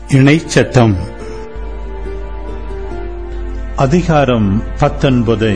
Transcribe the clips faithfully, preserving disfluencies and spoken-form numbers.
இணைச்சட்டம் அதிகாரம் பத்தொன்பது.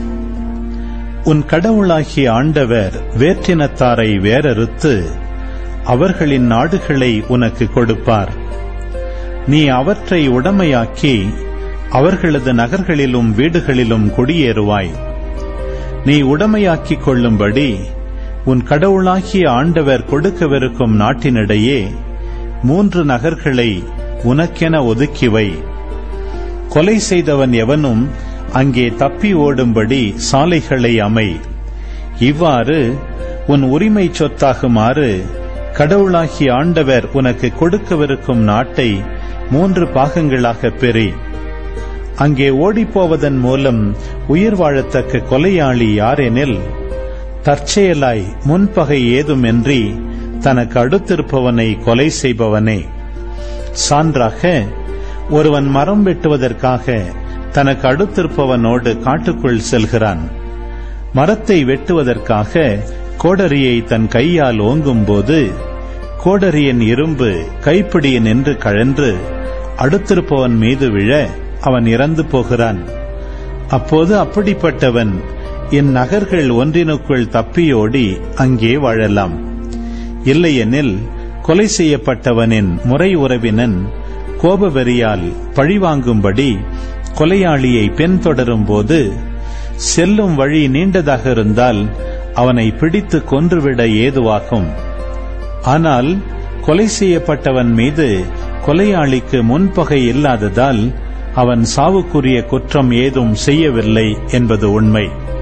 உன் கடவுளாகிய ஆண்டவர் வேற்றினத்தாரை வேரறுத்து அவர்களின் நாடுகளை உனக்கு கொடுப்பார். நீ அவற்றை உடைமையாக்கி அவர்களது நகர்களிலும் வீடுகளிலும் குடியேறுவாய். நீ உடைமையாக்கிக் கொள்ளும்படி உன் கடவுளாகிய ஆண்டவர் கொடுக்கவிருக்கும் நாட்டினிடையே மூன்று நகர்களை உனக்கென ஒதுக்கிவை. கொலை செய்தவன் எவனும் அங்கே தப்பி ஓடும்படி சாலைகளை அமை. இவ்வாறு உன் உரிமை சொத்தாகுமாறு கடவுளாகிய ஆண்டவர் உனக்கு கொடுக்கவிருக்கும் நாட்டை மூன்று பாகங்களாக பெறி. அங்கே ஓடிப்போவதன் மூலம் உயிர் வாழத்தக்க கொலையாளி யாரெனில் தற்செயலாய் முன்பகை ஏதுமின்றி தனக்கு அடுத்திருப்பவனை கொலை செய்பவனே. சான்றாக, ஒருவன் மரம் வெட்டுவதற்காக தனக்கு அடுத்திருப்பவனோடு காட்டுக்குள் செல்கிறான். மரத்தை வெட்டுவதற்காக கோடரியை தன் கையால் ஓங்கும்போது கோடரியின் இரும்பு கைப்பிடியில் நின்று கழன்று அடுத்திருப்பவன் மீது விழ அவன் இறந்து போகிறான். அப்போது அப்படிப்பட்டவன் இந்நகர்கள் ஒன்றினுக்குள் தப்பியோடி அங்கே வாழலாம். இல்லையெனில் கொலை செய்யப்பட்டவனின் முறை உறவினன் கோபவெறியால் பழிவாங்கும்படி கொலையாளியை பின்தொடரும் போது செல்லும் வழி நீண்டதாக இருந்தால் அவனை பிடித்து கொன்றுவிட ஏதுவாகும். ஆனால் கொலை செய்யப்பட்டவன் மீது கொலையாளிக்கு முன்பகை இல்லாததால் அவன் சாவுக்குரிய குற்றம் ஏதும் செய்யவில்லை என்பது உண்மை.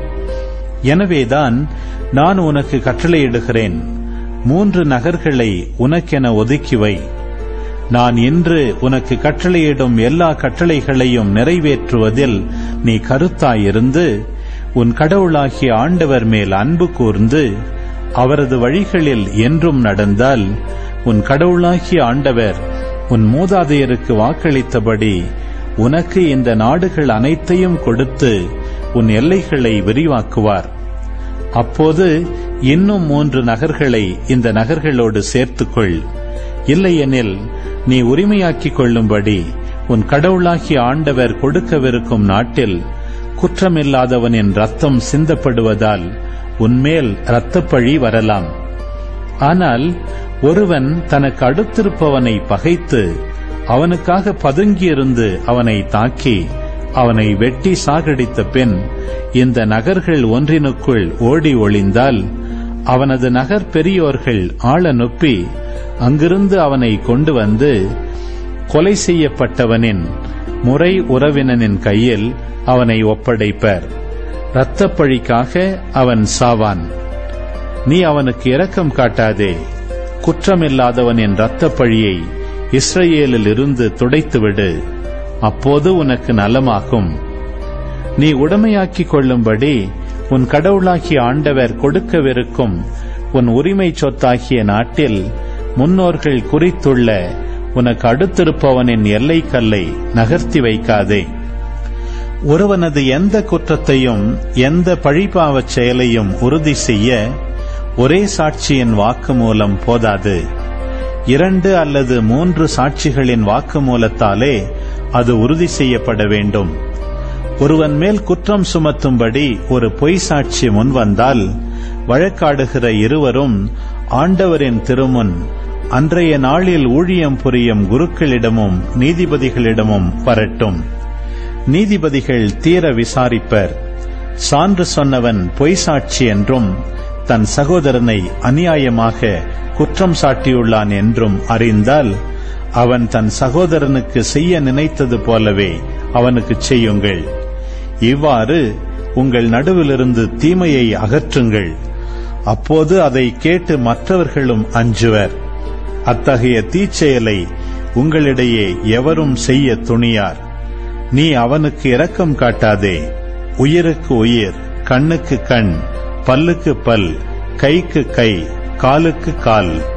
எனவேதான் நான் உனக்கு கட்டளையிடுகிறேன், மூன்று நகர்களை உனக்கென ஒதுக்கிவை. நான் இன்று உனக்கு கட்டளையிடும் எல்லா கட்டளைகளையும் நிறைவேற்றுவதில் நீ கருத்தாயிருந்து உன் கடவுளாகிய ஆண்டவர் மேல் அன்பு கூர்ந்து அவரது வழிகளில் என்றும் நடந்தால் உன் கடவுளாகிய ஆண்டவர் உன் மூதாதையருக்கு வாக்களித்தபடி உனக்கு இந்த நாடுகள் அனைத்தையும் கொடுத்து உன் எல்லைகளை விரிவாக்குவார். அப்போது இன்னும் மூன்று நகர்களை இந்த நகர்களோடு சேர்த்துக்கொள். இல்லையெனில் நீ உரிமையாக்கிக் கொள்ளும்படி உன் கடவுளாகிய ஆண்டவர் கொடுக்கவிருக்கும் நாட்டில் குற்றமில்லாதவனின் ரத்தம் சிந்தப்படுவதால் உன்மேல் இரத்தப்பழி வரலாம். ஆனால் ஒருவன் தனக்கு அடுத்திருப்பவனை பகைத்து அவனுக்காக பதுங்கியிருந்து அவனை தாக்கி அவனை வெட்டி சாகடித்த பின் இந்த நகர்கள் ஒன்றினுக்குள் ஓடி ஒளிந்தால் அவனது நகர் பெரியோர்கள் ஆள நொப்பி அங்கிருந்து அவனை கொண்டு வந்து கொலை செய்யப்பட்டவனின் முறை உறவினனின் கையில் அவனை ஒப்படைப்பர். இரத்தப்பழிக்காக அவன் சாவான். நீ அவனுக்கு இரக்கம் காட்டாதே. குற்றமில்லாதவனின் இரத்தப்பழியை இஸ்ரவேலில் இருந்து துடைத்துவிடு. அப்போது உனக்கு நலமாகும். நீ உடைமையாக்கிக் கொள்ளும்படி உன் கடவுளாகிய ஆண்டவர் கொடுக்கவிருக்கும் உன் உரிமை சொத்தாகிய நாட்டில் முன்னோர்கள் குறித்துள்ள உனக்கு அடுத்திருப்பவனின் எல்லை கல்லை நகர்த்தி வைக்காதே. ஒருவனது எந்த குற்றத்தையும் எந்த பழிபாவச் செயலையும் உறுதி செய்ய ஒரே சாட்சியின் வாக்குமூலம் போதாது. இரண்டு அல்லது மூன்று சாட்சிகளின் வாக்குமூலத்தாலே அது உறுதி செய்யப்பட வேண்டும். ஒருவன் மேல் குற்றம் சுமத்தும்படி ஒரு பொய் சாட்சி முன்வந்தால் வழக்காடுகிற இருவரும் ஆண்டவரின் திருமுன் அன்றைய நாளில் ஊழியம் புரியும் குருக்களிடமும் நீதிபதிகளிடமும் வரட்டும். நீதிபதிகள் தீர விசாரிப்பர். சான்று சொன்னவன் பொய் சாட்சி என்றும் தன் சகோதரனை அநியாயமாக குற்றம் சாட்டியுள்ளான் என்றும் அறிந்தால் அவன் தன் சகோதரனுக்கு செய்ய நினைத்தது போலவே அவனுக்கு செய்யுங்கள். இவ்வாறு உங்கள் நடுவிலிருந்து தீமையை அகற்றுங்கள். அப்போது அதை கேட்டு மற்றவர்களும் அஞ்சுவர். அத்தகைய தீச்செயலை உங்களிடையே எவரும் செய்ய துணியார். நீ அவனுக்கு இரக்கம் காட்டாதே. உயிருக்கு உயிர், கண்ணுக்கு கண், பல்லுக்கு பல், கைக்கு கை, காலுக்கு கால்.